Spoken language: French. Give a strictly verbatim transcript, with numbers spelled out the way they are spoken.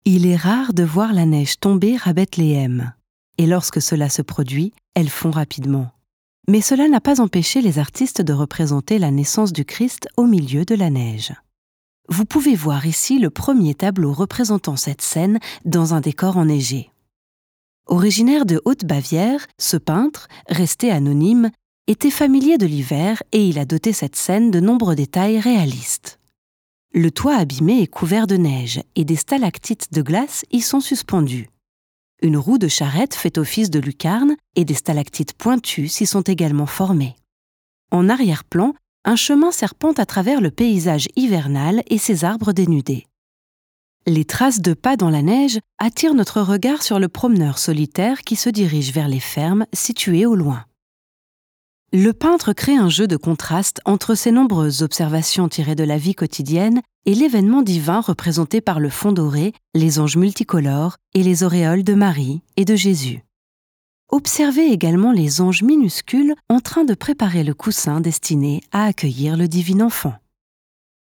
Il est rare de voir la neige tomber à Bethléem, et lorsque cela se produit, elle fond rapidement. Mais cela n'a pas empêché les artistes de représenter la naissance du Christ au milieu de la neige. Vous pouvez voir ici le premier tableau représentant cette scène dans un décor enneigé. Originaire de Haute-Bavière, ce peintre, resté anonyme, était familier de l'hiver et il a doté cette scène de nombreux détails réalistes. Le toit abîmé est couvert de neige et des stalactites de glace y sont suspendues. Une roue de charrette fait office de lucarne et des stalactites pointues s'y sont également formées. En arrière-plan, un chemin serpente à travers le paysage hivernal et ses arbres dénudés. Les traces de pas dans la neige attirent notre regard sur le promeneur solitaire qui se dirige vers les fermes situées au loin. Le peintre crée un jeu de contraste entre ces nombreuses observations tirées de la vie quotidienne et l'événement divin représenté par le fond doré, les anges multicolores et les auréoles de Marie et de Jésus. Observez également les anges minuscules en train de préparer le coussin destiné à accueillir le divin enfant.